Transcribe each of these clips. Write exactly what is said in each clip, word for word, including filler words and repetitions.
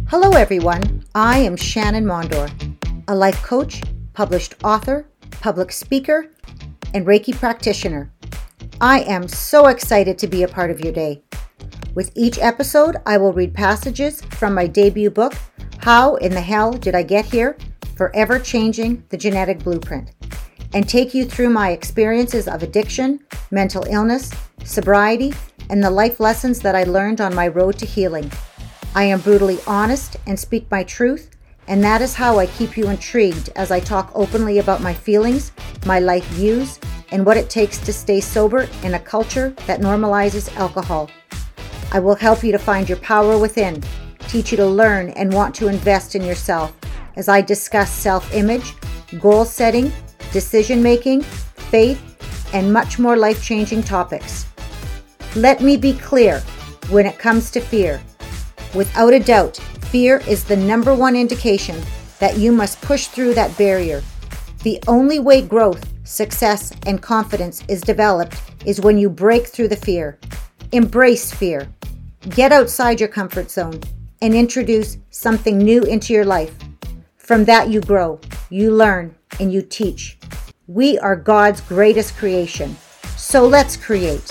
Hello everyone, I am Shannon Mondor, a life coach, published author, public speaker, and Reiki practitioner. I am so excited to be a part of your day. With each episode, I will read passages from my debut book, How in the Hell Did I Get Here? Forever Changing the Genetic Blueprint, and take you through my experiences of addiction, mental illness, sobriety, and the life lessons that I learned on my road to healing. I am brutally honest and speak my truth, and that is how I keep you intrigued as I talk openly about my feelings, my life views, and what it takes to stay sober in a culture that normalizes alcohol. I will help you to find your power within, teach you to learn and want to invest in yourself as I discuss self-image, goal setting, decision-making, faith, and much more life-changing topics. Let me be clear when it comes to fear. Without a doubt, fear is the number one indication that you must push through that barrier. The only way growth, success, and confidence is developed is when you break through the fear. Embrace fear. Get outside your comfort zone and introduce something new into your life. From that you grow, you learn, and you teach. We are God's greatest creation. So let's create.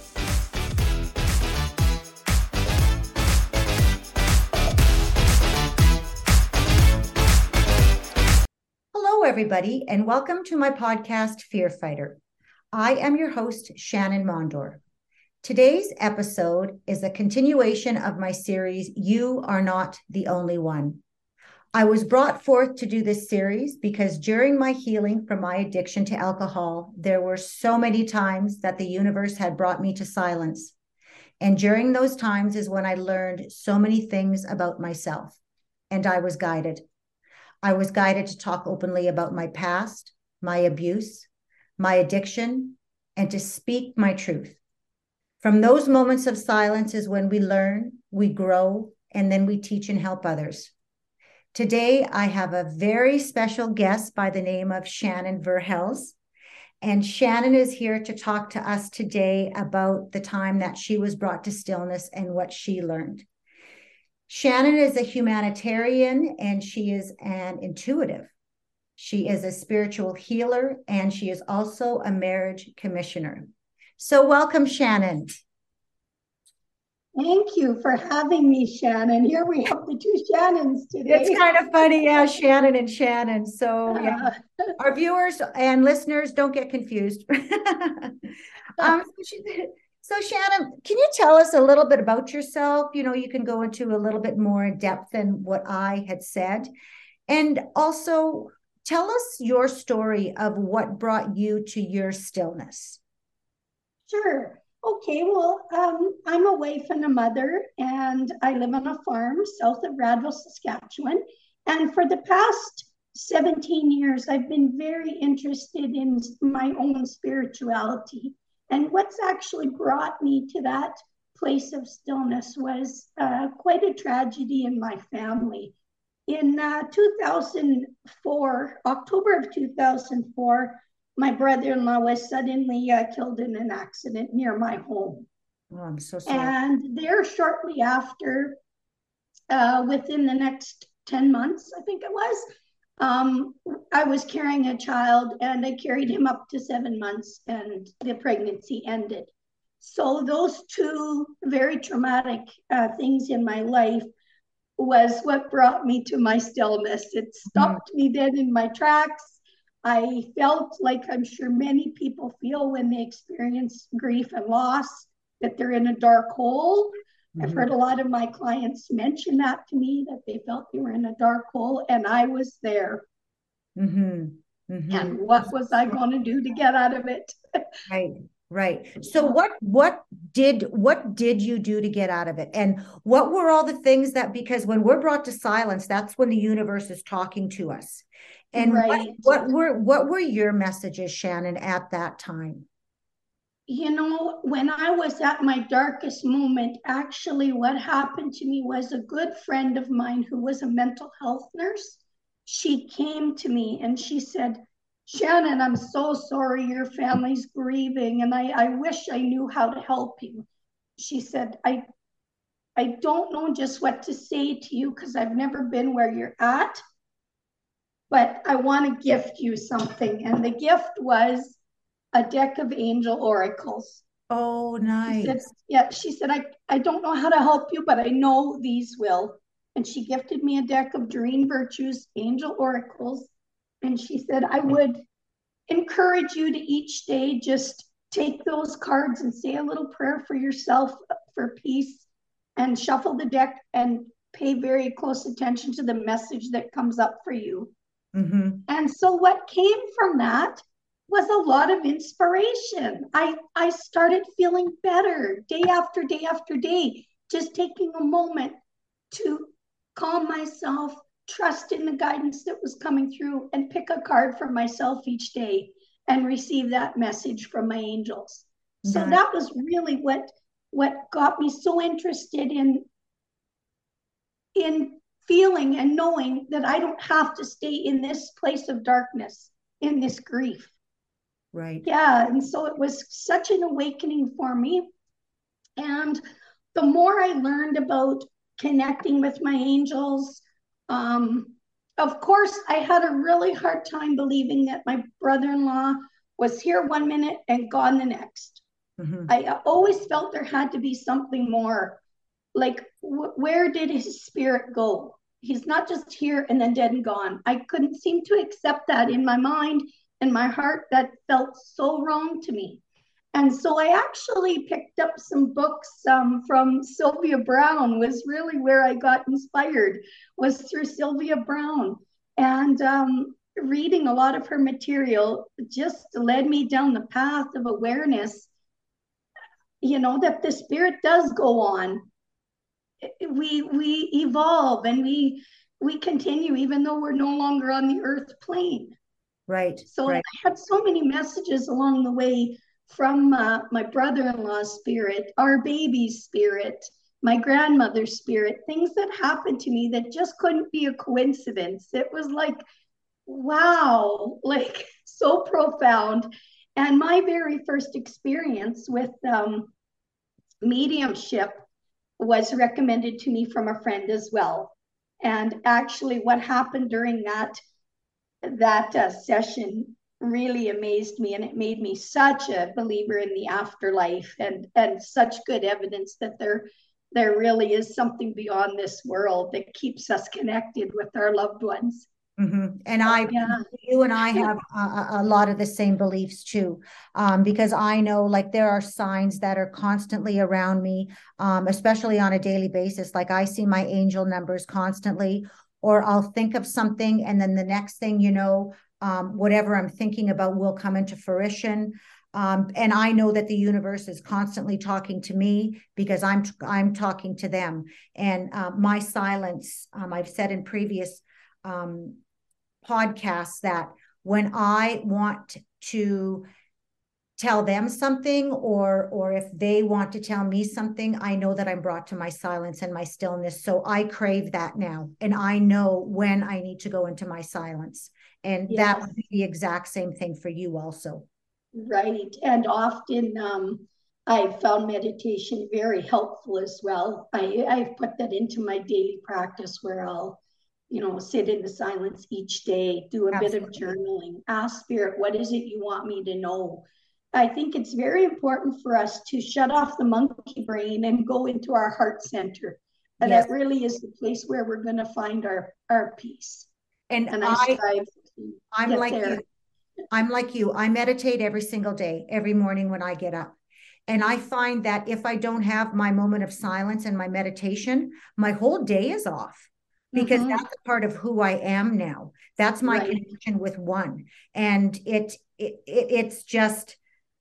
Hello, everybody, and welcome to my podcast, Fear Fighter. I am your host, Shannon Mondor. Today's episode is a continuation of my series, You Are Not the Only One. I was brought forth to do this series because during my healing from my addiction to alcohol, there were so many times that the universe had brought me to silence. And during those times is when I learned so many things about myself, and I was guided. I was guided to talk openly about my past, my abuse, my addiction, and to speak my truth. From those moments of silence is when we learn, we grow, and then we teach and help others. Today, I have a very special guest by the name of Shannon Verhelst. And Shannon is here to talk to us today about the time that she was brought to stillness and what she learned. Shannon is a humanitarian and she is an intuitive. She is a spiritual healer and she is also a marriage commissioner. So welcome, Shannon. Thank you for having me, Shannon. Here we have the two Shannons today. It's kind of funny, yeah, Shannon and Shannon. So yeah, Uh, our viewers and listeners don't get confused. um, so, she, so Shannon, can you tell us a little bit about yourself? You know, you can go into a little bit more in depth than what I had said. And also tell us your story of what brought you to your stillness. Sure. Okay, well, um, I'm a wife and a mother, and I live on a farm south of Radville, Saskatchewan. And for the past seventeen years, I've been very interested in my own spirituality. And what's actually brought me to that place of stillness was uh, quite a tragedy in my family. In uh, two thousand four, October of two thousand four, my brother-in-law was suddenly uh, killed in an accident near my home. Oh, I'm so sorry. And there shortly after, uh, within the next ten months, I think it was, um, I was carrying a child and I carried him up to seven months and the pregnancy ended. So those two very traumatic uh, things in my life was what brought me to my stillness. It stopped mm-hmm. me dead in my tracks. I felt like I'm sure many people feel when they experience grief and loss, that they're in a dark hole. Mm-hmm. I've heard a lot of my clients mention that to me, that they felt they were in a dark hole, and I was there. Mm-hmm. Mm-hmm. And what was I going to do to get out of it? Right. Right. So what what did what did you do to get out of it? And what were all the things that, because when we're brought to silence, that's when the universe is talking to us. And right. what, what were what were your messages, Shannon, at that time? You know, when I was at my darkest moment, actually what happened to me was a good friend of mine who was a mental health nurse. She came to me and she said, Shannon, I'm so sorry your family's grieving, and I, I wish I knew how to help you. She said, I I don't know just what to say to you because I've never been where you're at, but I want to gift you something. And the gift was a deck of angel oracles. Oh, She said, nice. yeah, she said, I, I don't know how to help you, but I know these will. And she gifted me a deck of Doreen Virtue's angel oracles. And she said, I would encourage you to each day just take those cards and say a little prayer for yourself for peace and shuffle the deck and pay very close attention to the message that comes up for you. Mm-hmm. And so what came from that was a lot of inspiration. I, I started feeling better day after day after day, just taking a moment to calm myself, trust in the guidance that was coming through, and pick a card for myself each day and receive that message from my angels. So Nice. that was really what what got me so interested in in feeling and knowing that I don't have to stay in this place of darkness, in this grief. Right. Yeah, and so it was such an awakening for me. And the more I learned about connecting with my angels, um, of course, I had a really hard time believing that my brother in law was here one minute and gone the next. Mm-hmm. I always felt there had to be something more. Like, wh- where did his spirit go? He's not just here and then dead and gone. I couldn't seem to accept that in my mind and my heart. That felt so wrong to me. And so I actually picked up some books um, from Sylvia Browne. Was really where I got inspired, was through Sylvia Browne. And um, reading a lot of her material just led me down the path of awareness, you know, that the spirit does go on. We we evolve and we we continue even though we're no longer on the earth plane. Right. So I Right. had so many messages along the way from uh, my brother-in-law's spirit, our baby's spirit, my grandmother's spirit, things that happened to me that just couldn't be a coincidence. It was like, wow, like so profound. And my very first experience with um, mediumship was recommended to me from a friend as well. And actually, what happened during that that uh, session really amazed me, and it made me such a believer in the afterlife, and and such good evidence that there there really is something beyond this world that keeps us connected with our loved ones. Mm-hmm. And I, Yeah. you and I have a, a lot of the same beliefs too, um, because I know like there are signs that are constantly around me, um, especially on a daily basis. Like I see my angel numbers constantly, or I'll think of something, and then the next thing you know, um, whatever I'm thinking about will come into fruition. Um, and I know that the universe is constantly talking to me because I'm I'm talking to them. And uh, my silence, um, I've said in previous um, podcasts that when I want to tell them something, or or if they want to tell me something, I know that I'm brought to my silence and my stillness. So I crave that now, and I know when I need to go into my silence. And that Yes. would be the exact same thing for you also. Right. And often um, I found meditation very helpful as well. I, I've put that into my daily practice where I'll, you know, sit in the silence each day, do a bit of Absolutely. journaling, ask spirit, what is it you want me to know? I think it's very important for us to shut off the monkey brain and go into our heart center. And Yes. that really is the place where we're going to find our, our peace. And And I I strive to I'm get like you. there. I'm like you. I meditate every single day, every morning when I get up. And I find that if I don't have my moment of silence and my meditation, my whole day is off because Mm-hmm. that's a part of who I am now. That's my Right. connection with one. And it, it, it it's just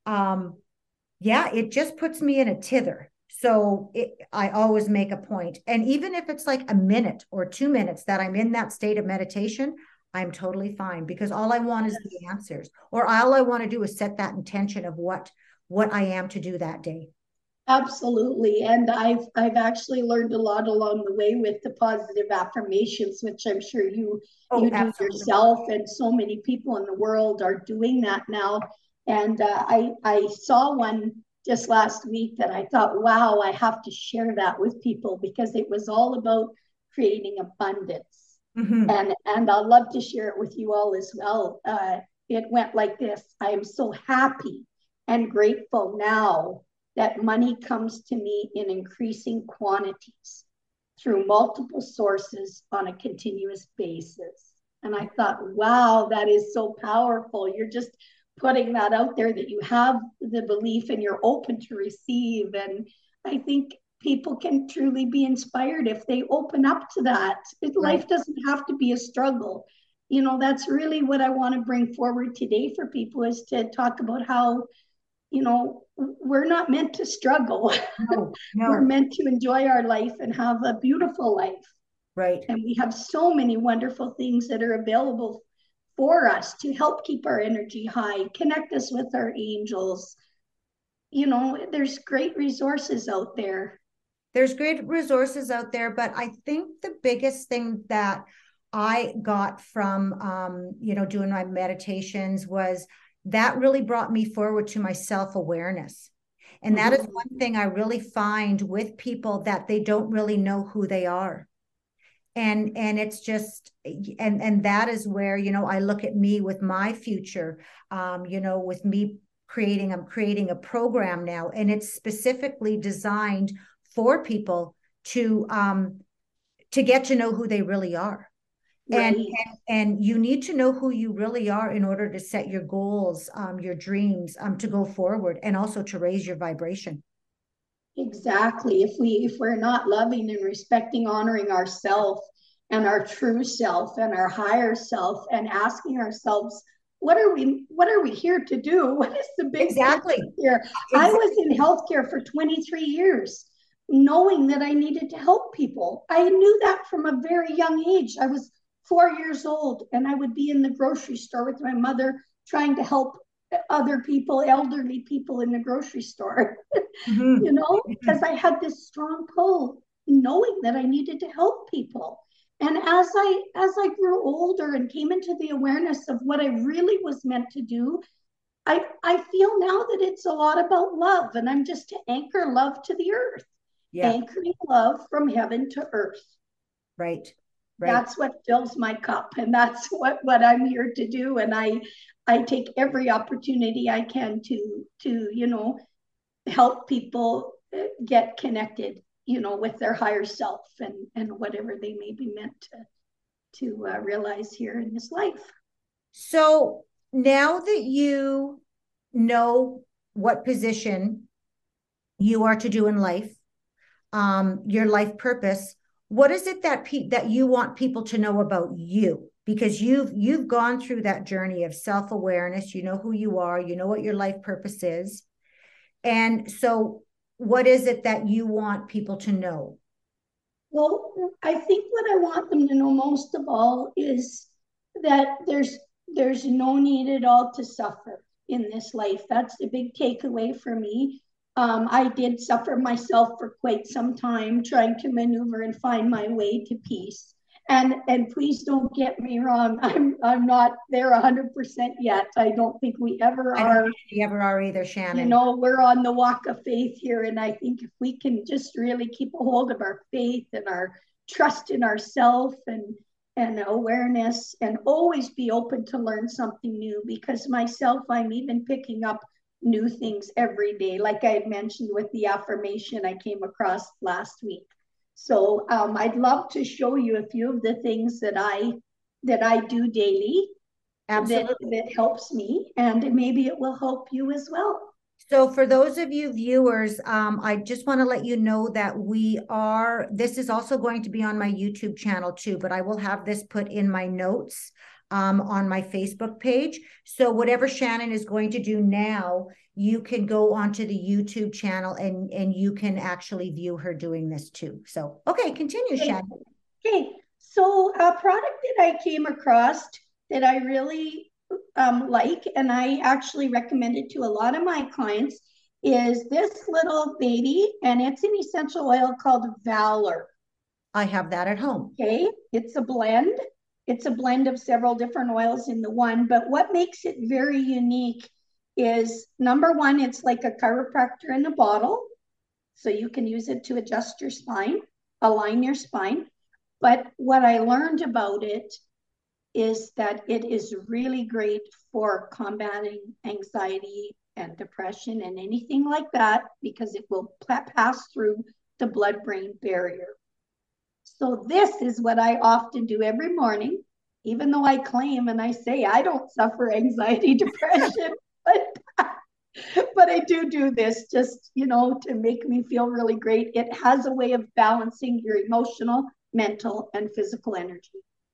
um yeah, it just puts me in a tither. So it, I always make a point. And even if it's like a minute or two minutes that I'm in that state of meditation, I'm totally fine because all I want is the answers, or all I want to do is set that intention of what what I am to do that day. Absolutely. And I've I've actually learned a lot along the way with the positive affirmations, which I'm sure you Oh, you do absolutely. yourself, and so many people in the world are doing that now. And uh, I I saw one just last week that I thought, wow, I have to share that with people because it was all about creating abundance. Mm-hmm. And, and I'd love to share it with you all as well. Uh, it went like this. I am so happy and grateful now that money comes to me in increasing quantities through multiple sources on a continuous basis. And I thought, wow, that is so powerful. You're just putting that out there that you have the belief and you're open to receive. And I think people can truly be inspired if they open up to that. Right. Life doesn't have to be a struggle. You know, that's really what I want to bring forward today for people is to talk about how, you know, we're not meant to struggle. No, We're no. meant to enjoy our life and have a beautiful life. Right. And we have so many wonderful things that are available for us to help keep our energy high, connect us with our angels. You know, there's great resources out there. There's great resources out there, but I think the biggest thing that I got from, um, you know, doing my meditations was that really brought me forward to my self-awareness. And that is Mm-hmm. one thing I really find with people that they don't really know who they are. And and it's just and and that is where, you know, I look at me with my future, um, you know, with me creating, I'm creating a program now, and it's specifically designed for people to um to get to know who they really are. And, Right. and and you need to know who you really are in order to set your goals, um, your dreams, um, to go forward, and also to raise your vibration. Exactly. If we if we're not loving and respecting, honoring ourselves and our true self and our higher self and asking ourselves, what are we what are we here to do? What is the big picture Exactly. here? I Exactly. was in healthcare for twenty-three years, knowing that I needed to help people. I knew that from a very young age. I was four years old and I would be in the grocery store with my mother trying to help other people, elderly people in the grocery store. You Mm-hmm. know, because Mm-hmm. I had this strong pull knowing that I needed to help people. And as I as I grew older and came into the awareness of what I really was meant to do, I I feel now that it's a lot about love and I'm just to anchor love to the earth, Yeah. anchoring love from heaven to earth. Right. Right. That's what fills my cup and that's what what I'm here to do and I I take every opportunity I can to to you know help people uh, get connected, you know, with their higher self and and whatever they may be meant to to uh, realize here in this life. So now that you know what position you are to do in life, um, your life purpose, what is it that pe- that you want people to know about you? Because you've you've gone through that journey of self-awareness, you know who you are, you know what your life purpose is. And so what is it that you want people to know? Well, I think what I want them to know most of all is that there's there's no need at all to suffer in this life. That's the big takeaway for me. Um, I did suffer myself for quite some time trying to maneuver and find my way to peace. And and please don't get me wrong. I'm I'm not there one hundred percent yet. I don't think we ever I don't are. think you ever are either, You Shannon. know, we're on the walk of faith here. And I think if we can just really keep a hold of our faith and our trust in ourselves and and awareness and always be open to learn something new because myself I'm even picking up new things every day like I had mentioned with the affirmation I came across last week. So um, I'd love to show you a few of the things that i that I do daily that Absolutely. that helps me and maybe it will help you as well. So for those of you viewers, um, I just want to let you know that we are, this is also going to be on my YouTube channel too, but I will have this put in my notes um, on my Facebook page. So whatever Shannon is going to do now, you can go onto the YouTube channel and, and you can actually view her doing this too. So, okay, continue, Okay. Shannon. Okay. So a product that I came across that I really um, like, and I actually recommend it to a lot of my clients, is this little baby, and it's an essential oil called Valor. I have that at home. Okay. It's a blend. It's a blend of several different oils in the one, but what makes it very unique is number one, it's like a chiropractor in a bottle. So you can use it to adjust your spine, align your spine. But what I learned about it is that it is really great for combating anxiety and depression and anything like that, because it will pass through the blood-brain barrier. So this is what I often do every morning, even though I claim and I say I don't suffer anxiety, depression, but, but I do do this just, you know, to make me feel really great. It has a way of balancing your emotional, mental, and physical energy.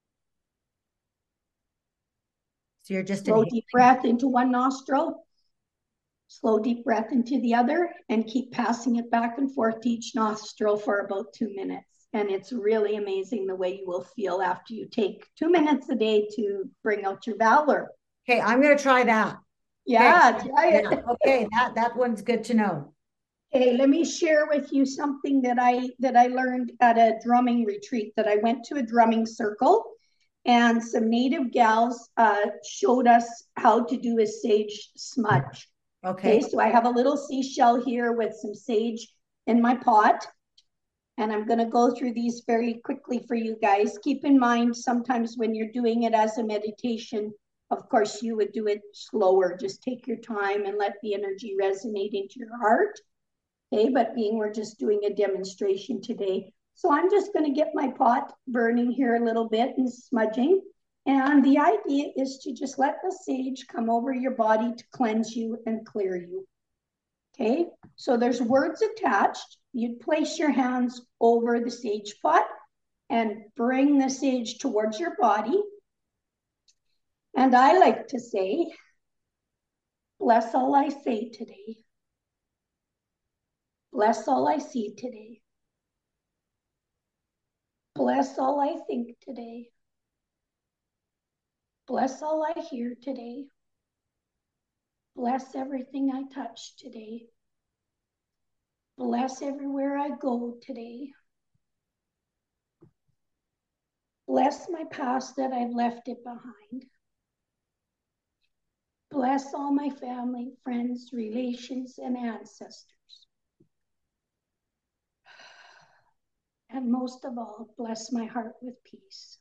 So you're just slow deep breath into one nostril, slow deep breath into the other, and keep passing it back and forth to each nostril for about two minutes. And it's really amazing the way you will feel after you take two minutes a day to bring out your valor. Okay, I'm going to try that. Yeah, okay. try it. Yeah. Okay, that, that one's good to know. Okay, let me share with you something that I that I learned at a drumming retreat. That I went to a drumming circle, and some native gals uh, showed us how to do a sage smudge. Okay. Okay, so I have a little seashell here with some sage in my pot. And I'm going to go through these very quickly for you guys. Keep in mind, sometimes when you're doing it as a meditation, of course, you would do it slower. Just take your time and let the energy resonate into your heart. Okay, but being we're just doing a demonstration today. So I'm just going to get my pot burning here a little bit and smudging. And the idea is to just let the sage come over your body to cleanse you and clear you. Okay, so there's words attached. You'd place your hands over the sage pot and bring the sage towards your body. And I like to say, bless all I say today. Bless all I see today. Bless all I think today. Bless all I hear today. Bless everything I touch today. Bless everywhere I go today. Bless my past that I've left it behind. Bless all my family, friends, relations, and ancestors. And most of all, bless my heart with peace.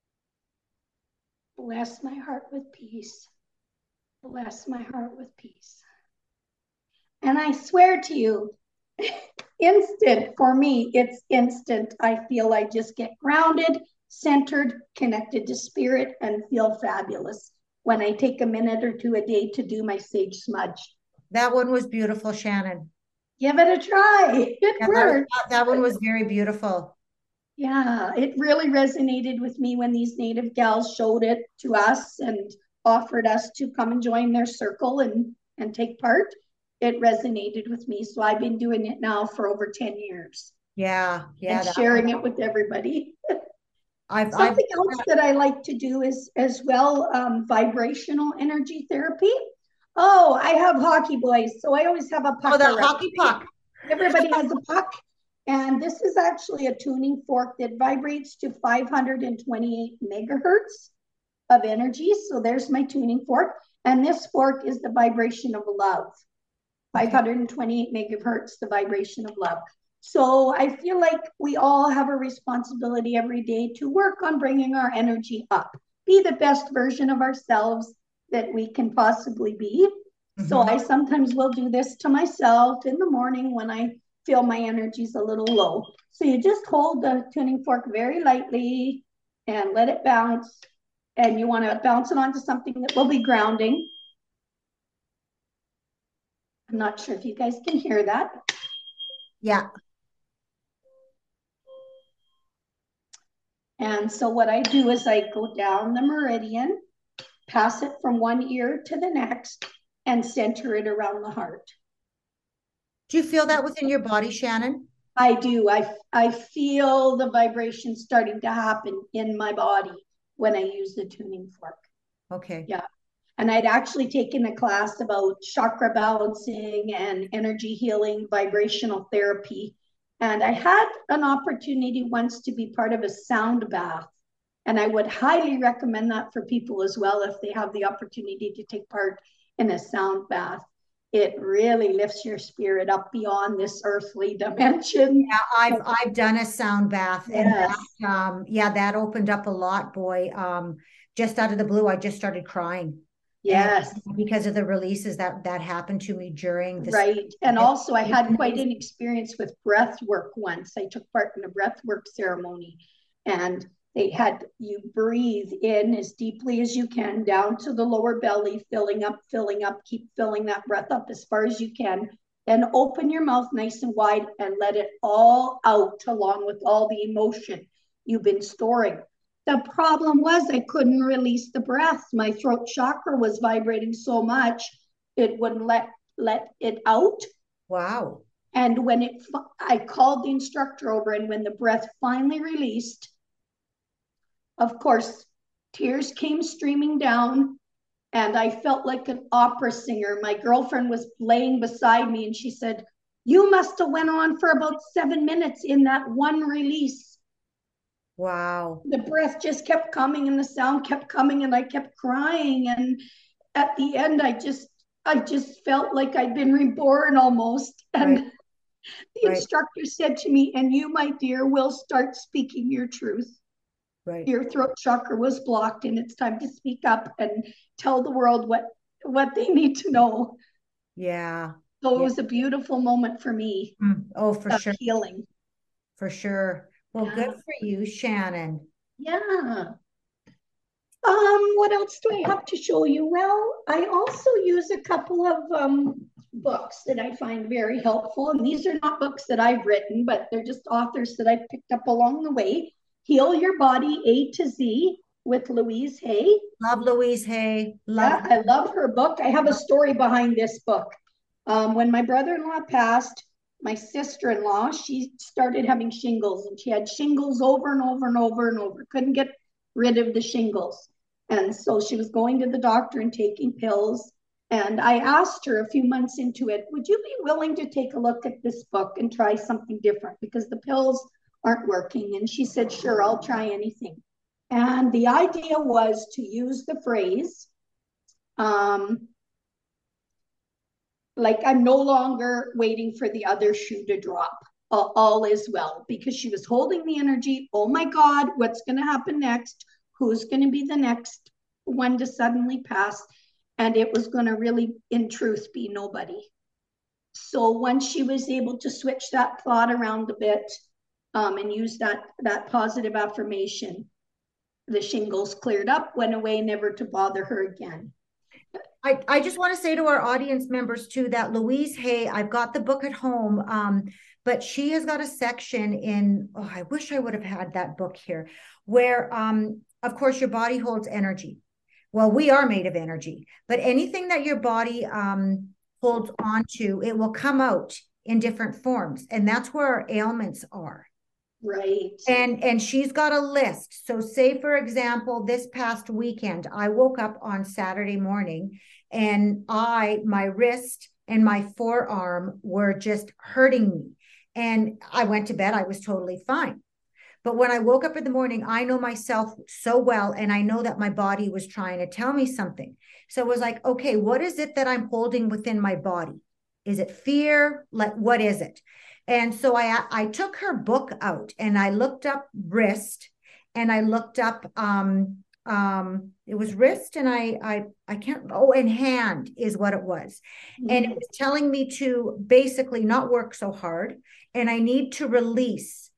Bless my heart with peace. Bless my heart with peace. And I swear to you, instant for me, it's instant. I feel I just get grounded, centered, connected to spirit, and feel fabulous when I take a minute or two a day to do my sage smudge. That one was beautiful, Shannon. Give it a try. It yeah, worked. That, that one was very beautiful. Yeah, it really resonated with me when these native gals showed it to us and offered us to come and join their circle and, and take part. It resonated with me. So I've been doing it now for over ten years. Yeah, yeah. And sharing it with everybody. I've, Something I've, else that I like to do is as well, um, vibrational energy therapy. Oh, I have hockey boys, so I always have a puck. Oh, the around. Hockey puck. Everybody has a puck. And this is actually a tuning fork that vibrates to five hundred twenty-eight megahertz of energy. So there's my tuning fork. And this fork is the vibration of love. five hundred twenty-eight megahertz, the vibration of love. So I feel like we all have a responsibility every day to work on bringing our energy up, be the best version of ourselves that we can possibly be. Mm-hmm. So I sometimes will do this to myself in the morning when I feel my energy's a little low. So you just hold the tuning fork very lightly and let it bounce. And you want to bounce it onto something that will be grounding. I'm not sure if you guys can hear that. Yeah. And so what I do is I go down the meridian, pass it from one ear to the next, and center it around the heart. Do you feel that within your body, Shannon? I do. I, I feel the vibration starting to happen in my body when I use the tuning fork. Okay. Yeah. And I'd actually taken a class about chakra balancing and energy healing, vibrational therapy. And I had an opportunity once to be part of a sound bath. And I would highly recommend that for people as well if they have the opportunity to take part in a sound bath, it really lifts your spirit up beyond this earthly dimension. Yeah, I've I've done a sound bath, and Yes. that, um, yeah, that opened up a lot, boy. Um, just out of the blue, I just started crying, and Yes. because of the releases that that happened to me during this. Right. And also, I had quite an experience with breath work once. I took part in a breath work ceremony, and they had you breathe in as deeply as you can down to the lower belly, filling up, filling up, keep filling that breath up as far as you can. Then open your mouth nice and wide and let it all out along with all the emotion you've been storing. The problem was I couldn't release the breath. My throat chakra was vibrating so much it wouldn't let let it out. Wow. And when it, I called the instructor over, and when the breath finally released, of course, tears came streaming down, and I felt like an opera singer. My girlfriend was laying beside me, and she said, "You must have went on for about seven minutes in that one release." Wow. The breath just kept coming, and the sound kept coming, and I kept crying. And at the end, I just I just felt like I'd been reborn almost. And Right. the Right. instructor said to me, "And you, my dear, will start speaking your truth. Right. Your throat chakra was blocked, and it's time to speak up and tell the world what, what they need to know." Yeah. So it Yeah. was a beautiful moment for me Mm. Oh, for of sure. healing. For sure. Well, good Yeah. for you, Shannon. Yeah. Um, what else do I have to show you? Well, I also use a couple of um, books that I find very helpful. And these are not books that I've written, but they're just authors that I've picked up along the way. Heal Your Body A to Z with Louise Hay. Love Louise Hay. Love Yeah, I love her book. I have a story behind this book. Um, when my brother-in-law passed, my sister-in-law, she started having shingles, and she had shingles over and over and over and over. Couldn't get rid of the shingles. And so she was going to the doctor and taking pills. And I asked her a few months into it, would you be willing to take a look at this book and try something different? Because the pills aren't working. And she said, sure, I'll try anything. And the idea was to use the phrase, um, like, I'm no longer waiting for the other shoe to drop. Uh, all is well, because she was holding the energy. Oh my God, what's going to happen next? Who's going to be the next one to suddenly pass? And it was going to really, in truth, be nobody. So once she was able to switch that thought around a bit, um, and use that, that positive affirmation, the shingles cleared up, went away, never to bother her again. I, I just want to say to our audience members too that Louise Hay, I've got the book at home, um, but she has got a section in, oh, I wish I would have had that book here, where, um, of course, your body holds energy. Well, we are made of energy, but anything that your body um, holds onto, it will come out in different forms. And that's where our ailments are. Right. And and she's got a list. So say, for example, this past weekend, I woke up on Saturday morning and I, my wrist and my forearm were just hurting me. And I went to bed, I was totally fine. But when I woke up in the morning, I know myself so well, and I know that my body was trying to tell me something. So it was like, okay, what is it that I'm holding within my body? Is it fear? Like, what is it? And so I I took her book out and I looked up wrist, and I looked up um um it was wrist, and I I I can't, oh, and hand is what it was. Mm-hmm. And it was telling me to basically not work so hard, and I need to release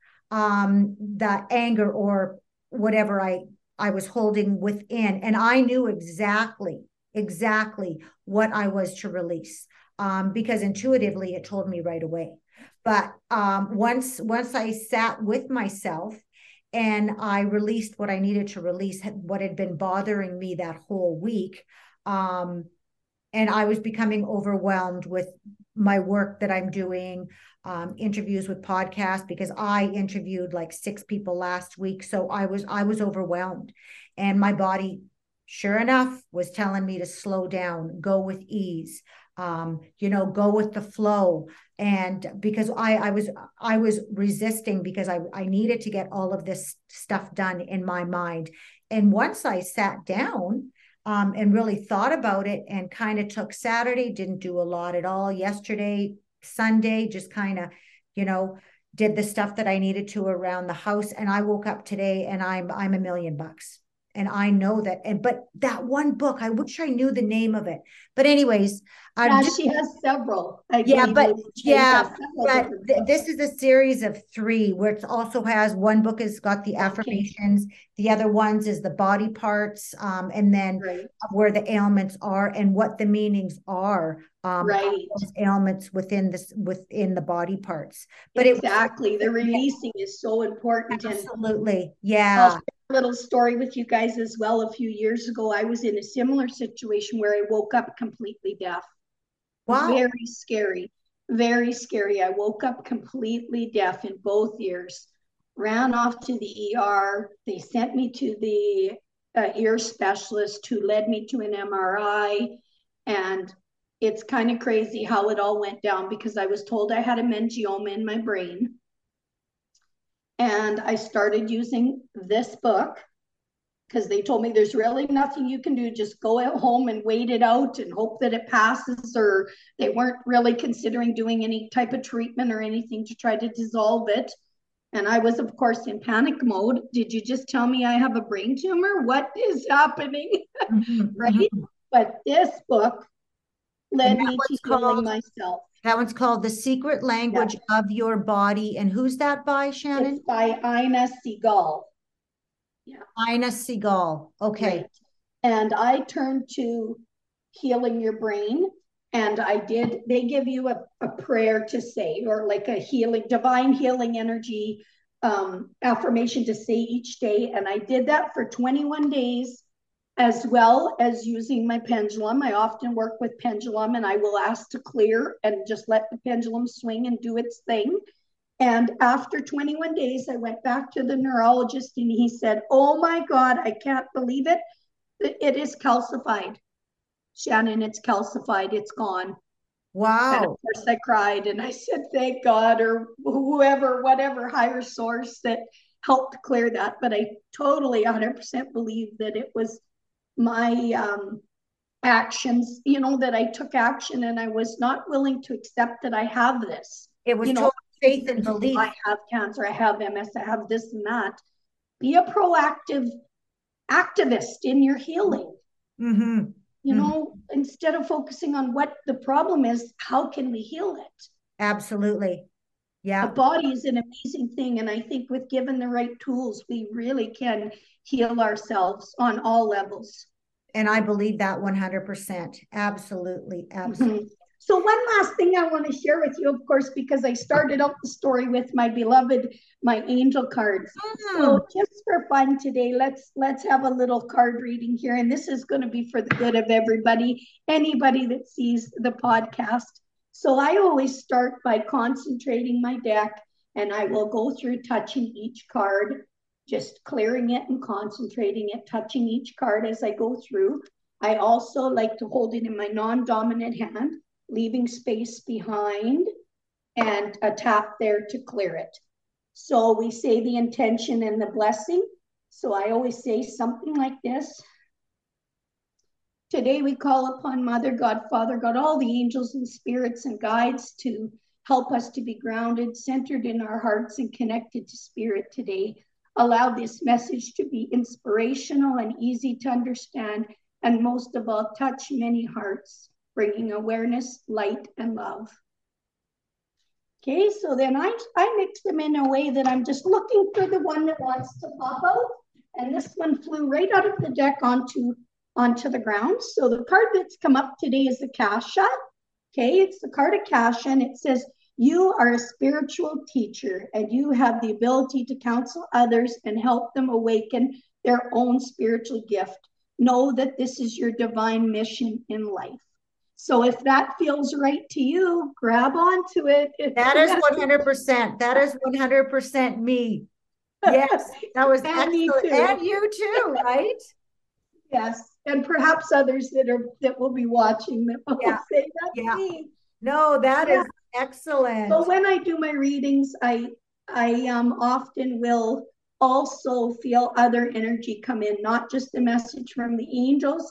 um the anger or whatever I I was holding within. And I knew exactly exactly what I was to release, um because intuitively it told me right away. But um, once once I sat with myself and I released what I needed to release, what had been bothering me that whole week, um, and I was becoming overwhelmed with my work that I'm doing, um, interviews with podcasts, because I interviewed like six people last week. So I was I was overwhelmed, and my body, sure enough, was telling me to slow down, go with ease, um, you know, go with the flow. And because I, I was, I was resisting, because I, I needed to get all of this stuff done in my mind. And once I sat down, um, and really thought about it, and kind of took Saturday, didn't do a lot at all. Yesterday, Sunday, just kind of, you know, did the stuff that I needed to around the house. And I woke up today and I'm I'm a million bucks. And I know that. And but that one book, I wish I knew the name of it. But anyways, I'm Yeah, just, she has several. I yeah, believe but Louise Hay has yeah, several but different th- books. this is a series of three where it also has one book has got the Okay, affirmations, the other ones is the body parts, um, and then right, where the ailments are and what the meanings are, um, of right. those ailments within this within the body parts. But it was, Exactly. The yeah, releasing is so important. And absolutely, I'll yeah. share a little story with you guys as well. A few years ago, I was in a similar situation where I woke up completely deaf. Wow. Very scary, very scary. I woke up completely deaf in both ears, ran off to the E R. They sent me to the uh, ear specialist who led me to an M R I. And it's kind of crazy how it all went down because I was told I had a meningioma in my brain. And I started using this book because they told me there's really nothing you can do. Just go at home and wait it out and hope that it passes, or they weren't really considering doing any type of treatment or anything to try to dissolve it. And I was, of course, in panic mode. Did you just tell me I have a brain tumor? What is happening? Mhm, Right? mhm. But this book And led that me to one's healing called myself. that one's called The Secret Yeah. Language of Your Body. And who's that by, It's Shannon? by Ina Segal. Yeah. Ina Segal. Okay. Right. And I turned to healing your brain. And I did, they give you a, a prayer to say, or like a healing, divine healing energy um, affirmation to say each day. And I did that for twenty-one days, as well as using my pendulum. I often work with pendulum and I will ask to clear and just let the pendulum swing and do its thing. And after twenty-one days, I went back to the neurologist and he said, "Oh my God, I can't believe it. It is calcified. Shannon, it's calcified. It's gone." And of Wow. course, I cried and I said, "Thank God," or whoever, whatever higher source that helped clear that. But I totally one hundred percent believe that it was my um, actions, you know, that I took action and I was not willing to accept that I have this. It was You know, total faith and I belief. have cancer, I have M S, I have this and that. Be a proactive activist in your healing. Mm-hmm. You Mm-hmm. know, instead of focusing on what the problem is, how can we heal it? Absolutely. The Yeah. body is an amazing thing. And I think with given the right tools, we really can heal ourselves on all levels. And I believe that one hundred percent. Absolutely. Absolutely. Mm-hmm. So one last thing I want to share with you, of course, because I started out the story with my beloved, my angel cards. Mm. So just for fun today, let's let's have a little card reading here. And this is going to be for the good of everybody, anybody that sees the podcast. So I always start by concentrating my deck and I will go through touching each card, just clearing it and concentrating it, touching each card as I go through. I also like to hold it in my non-dominant hand, leaving space behind and a tap there to clear it. So we say the intention and the blessing. So I always say something like this. Today we call upon Mother God, Father God, all the angels and spirits and guides to help us to be grounded, centered in our hearts and connected to spirit today. Allow this message to be inspirational and easy to understand, and most of all, touch many hearts, bringing awareness, light, and love. Okay, so then I, I mix them in a way that I'm just looking for the one that wants to pop out. And this one flew right out of the deck onto, onto the ground. So the card that's come up today is the Akasha. Okay, it's the card Akasha, and it says, "You are a spiritual teacher and you have the ability to counsel others and help them awaken their own spiritual gift. Know that this is your divine mission in life." So if that feels right to you, grab onto it. It's That is one hundred percent. That is one hundred percent me. Yes, that was and me excellent. too. And you too, right? Yes, and perhaps others that are that will be watching that will Yeah. say that's Yeah. me. No, that Yeah. is excellent. So when I do my readings, I I um, often will also feel other energy come in, not just the message from the angels,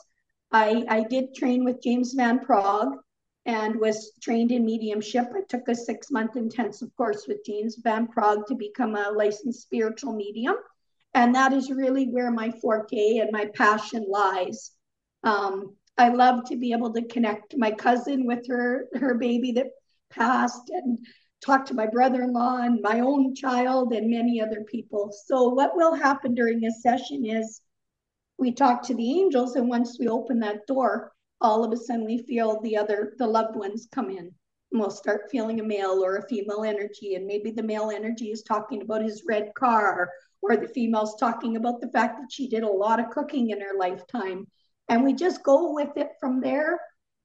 I, I did train with James Van Praagh and was trained in mediumship. I took a six month intensive course with James Van Praagh to become a licensed spiritual medium. And that is really where my forte and my passion lies. Um, I love to be able to connect my cousin with her, her baby that passed, and talk to my brother-in-law and my own child and many other people. So what will happen during a session is we talk to the angels, and once we open that door, all of a sudden we feel the other, the loved ones come in. And we'll start feeling a male or a female energy, and maybe the male energy is talking about his red car, or the female's talking about the fact that she did a lot of cooking in her lifetime. And we just go with it from there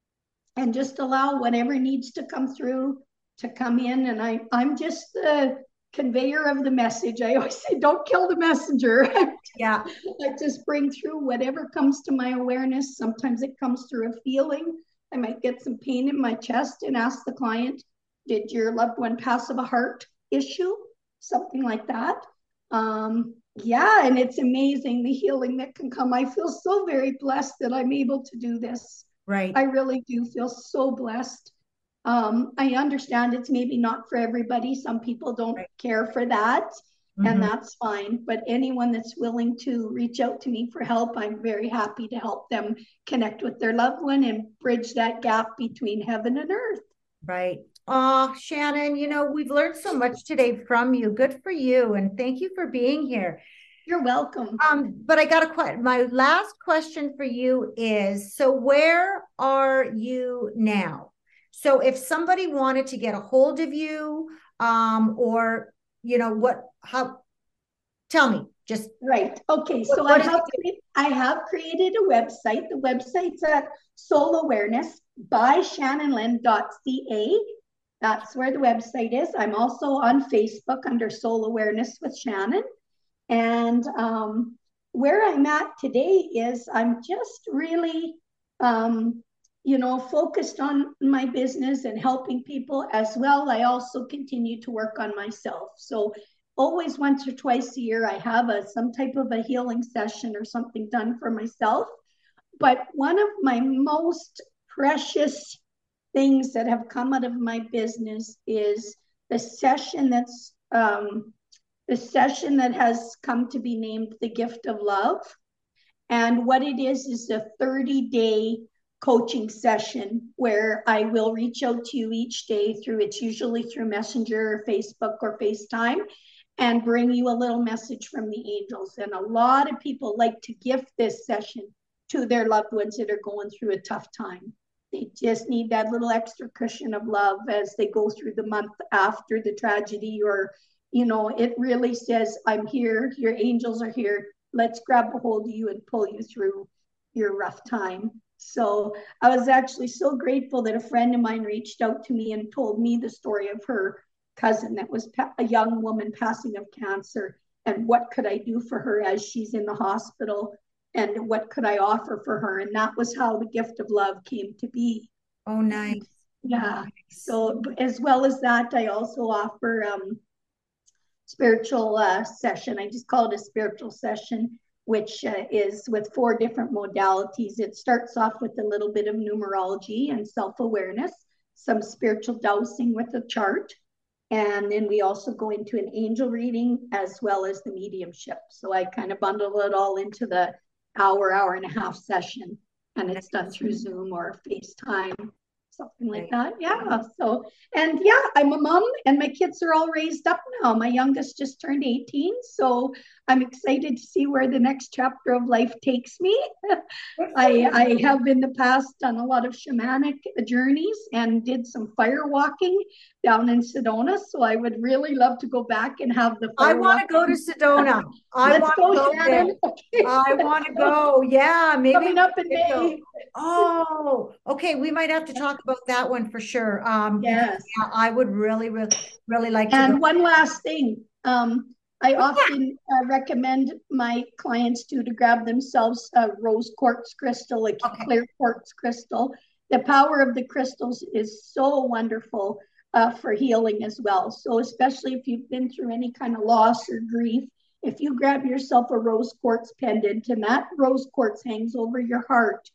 and just allow whatever needs to come through to come in. And I, I'm just the conveyor of the message. I always say, don't kill the messenger. Yeah. I just bring through whatever comes to my awareness. Sometimes it comes through a feeling. I might get some pain in my chest and ask the client, did your loved one pass of a heart issue? Something like that. Um, yeah, and it's amazing the healing that can come. I feel so very blessed that I'm able to do this. Right. I really do feel so blessed. Um, I understand it's maybe not for everybody. Some people don't right. care for that, mm-hmm. and that's fine. But anyone that's willing to reach out to me for help, I'm very happy to help them connect with their loved one and bridge that gap between heaven and earth. Right. Oh, Shannon, you know, we've learned so much today from you. Good for you. And thank you for being here. You're welcome. Um, but I got a question. My last question for you is, so where are you now? So if somebody wanted to get a hold of you, um, or, you know, what, how, tell me, just. Right. Okay. So I have, I have created a website. The website's at Soul Awareness by Shannon Lynn dot C A. That's where the website is. I'm also on Facebook under Soul Awareness with Shannon. And um, where I'm at today is I'm just really, um, you know, focused on my business and helping people as well. I also continue to work on myself. So always once or twice a year, I have a some type of a healing session or something done for myself. But one of my most precious things that have come out of my business is the session that's um, the session that has come to be named the Gift of Love. And what it is is a thirty day coaching session where I will reach out to you each day through, it's usually through Messenger or Facebook or FaceTime, and bring you a little message from the angels. And a lot of people like to gift this session to their loved ones that are going through a tough time. They just need that little extra cushion of love as they go through the month after the tragedy, or, you know, it really says, I'm here, your angels are here. Let's grab a hold of you and pull you through your rough time. So I was actually so grateful that a friend of mine reached out to me and told me the story of her cousin that was a young woman passing of cancer, and what could I do for her as she's in the hospital, and what could I offer for her. And that was how the Gift of Love came to be. Oh, nice. Yeah. So as well as that, I also offer um, spiritual uh, session. I just call it a spiritual session, which uh, is with four different modalities. It starts off with a little bit of numerology and self-awareness, some spiritual dowsing with a chart. And then we also go into an angel reading as well as the mediumship. So I kind of bundle it all into the hour, hour and a half session. And it's done through Zoom or FaceTime, something like that. Yeah. So, and yeah, I'm a mom and my kids are all raised up now. My youngest just turned eighteen. So I'm excited to see where the next chapter of life takes me. I, I have in the past done a lot of shamanic journeys and did some fire walking down in Sedona. So I would really love to go back and have the fire I want to go to Sedona. I Let's want go, to go Shannon. Okay. I want to go. Yeah, maybe coming up in May. Oh, okay. We might have to talk about that one for sure. Um, yes. Because, yeah, I would really, really, really like to. And go. one last thing. Um, I often uh, recommend my clients to, to grab themselves a rose quartz crystal, a okay. clear quartz crystal. The power of the crystals is so wonderful uh, for healing as well. So especially if you've been through any kind of loss or grief, if you grab yourself a rose quartz pendant and that rose quartz hangs over your heart,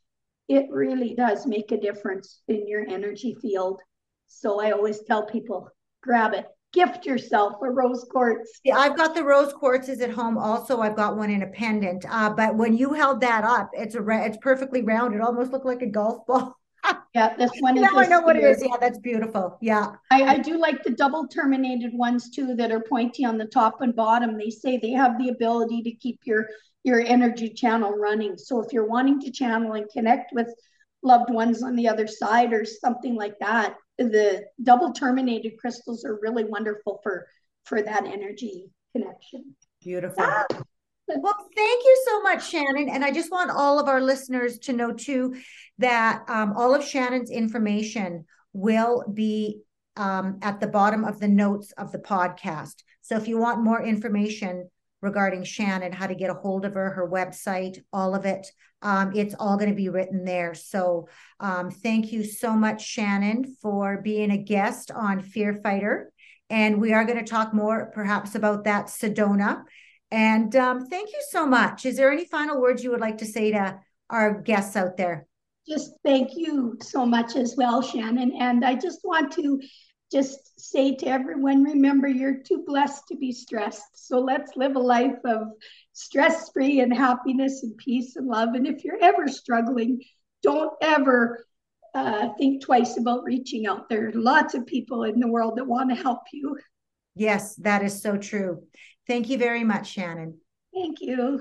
it really does make a difference in your energy field. So I always tell people, grab it. Gift yourself a rose quartz. Yeah, I've got the rose quartzes at home. Also, I've got one in a pendant. Uh, but when you held that up, it's a it's perfectly round. It almost looked like a golf ball. Yeah, this one is. Now I know what it is. Yeah, that's beautiful. Yeah. I, I do like the double terminated ones too that are pointy on the top and bottom. They say they have the ability to keep your your energy channel running. So if you're wanting to channel and connect with loved ones on the other side or something like that, the double terminated crystals are really wonderful for for that energy connection. Beautiful. Ah. Well, thank you so much, Shannon. And I just want all of our listeners to know too that um, all of Shannon's information will be um, at the bottom of the notes of the podcast. So if you want more information regarding Shannon, how to get a hold of her, her website, all of it, um, it's all going to be written there. So um, thank you so much, Shannon, for being a guest on Fear Fighter. And we are going to talk more perhaps about that Sedona. And um, thank you so much. Is there any final words you would like to say to our guests out there? Just thank you so much as well, Shannon. And I just want to just say to everyone, remember, you're too blessed to be stressed. So let's live a life of stress-free and happiness and peace and love. And if you're ever struggling, don't ever uh, think twice about reaching out. There are lots of people in the world that want to help you. Yes, that is so true. Thank you very much, Shannon. Thank you.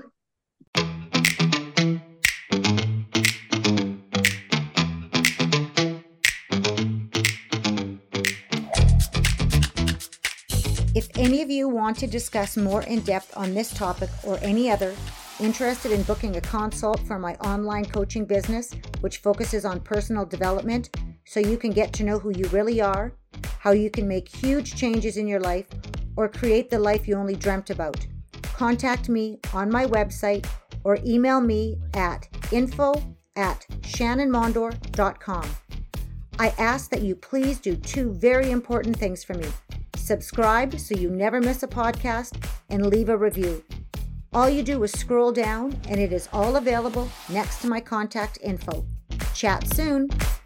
If any of you want to discuss more in depth on this topic or any other, interested in booking a consult for my online coaching business, which focuses on personal development so you can get to know who you really are, how you can make huge changes in your life, or create the life you only dreamt about, contact me on my website or email me at info at shannon mondor dot com. I ask that you please do two very important things for me. Subscribe so you never miss a podcast and leave a review. All you do is scroll down and it is all available next to my contact info. Chat soon.